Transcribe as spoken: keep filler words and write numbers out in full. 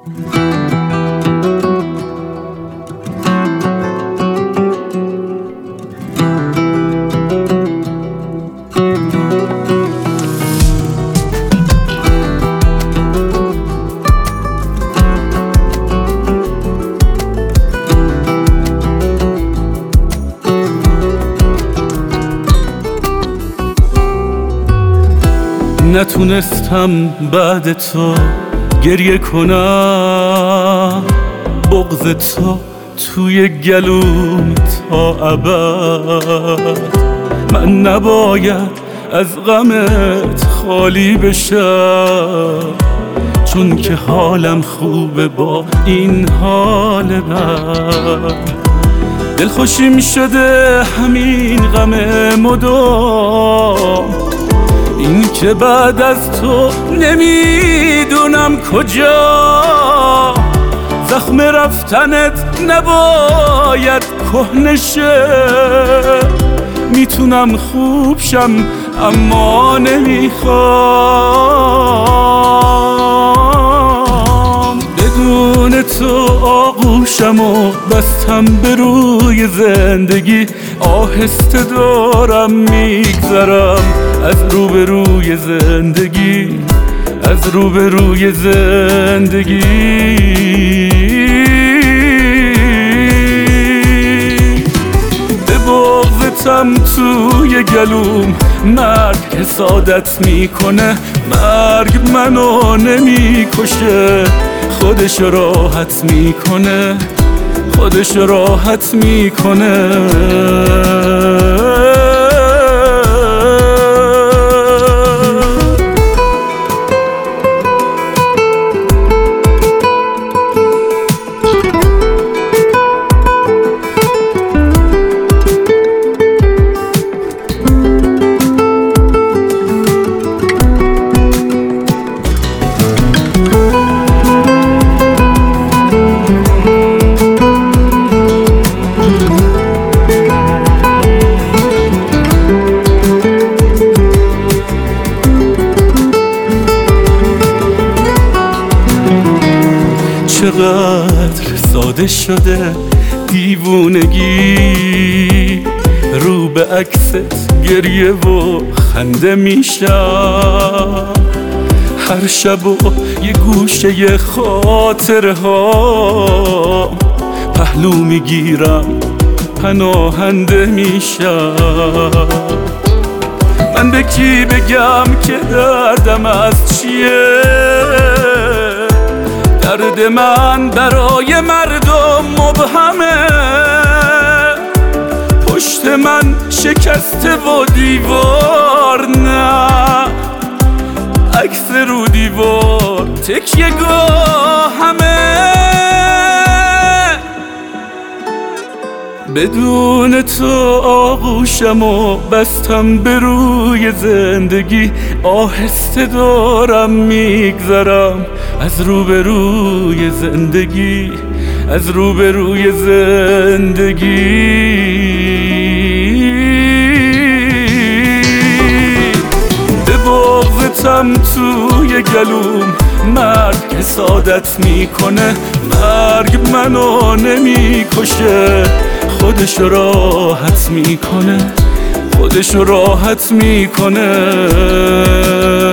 نتونستم بعد تو گریه کنم، بغض تو توی گلوم تا ابد. من نباید از غمت خالی بشم، چون که حالم خوبه با این حال بد. دلخوشیم شده همین غم مدام، این که بعد از تو نمیدونم کجا. زخم رفتنت نباید کهنه شه، میتونم خوب شم اما نمیخوام. بدون تو آغوشم و بستم به روی زندگی، آهسته دارم میگذرم از روبروی زندگی، از روبروی زندگی. به بغضتم توی گلوم مرگ حسادت میکنه، مرگ منو نمیکشه، خودش راحت میکنه، خودش راحت میکنه. چقدر ساده شده دیوونگی، رو به عکست گریه و خنده میشم. هر شب و یه گوشه خاطره ها پهلو میگیرم، پناهنده میشم. من به کی بگم که دردم از چیه؟ درد من برای مردم مبهمه، پشت من شکسته و دیوار نه، عکس رو دیوار تکیه گاه همه. بدون تو آغوشم و بستم به روی زندگی، آهسته دارم میگذرم از روبروی زندگی، از روبروی زندگی. به بغضتم توی گلوم مرگ حسادت میکنه، مرگ منو نمیکشه، خودش راحت میکنه، خودش راحت میکنه.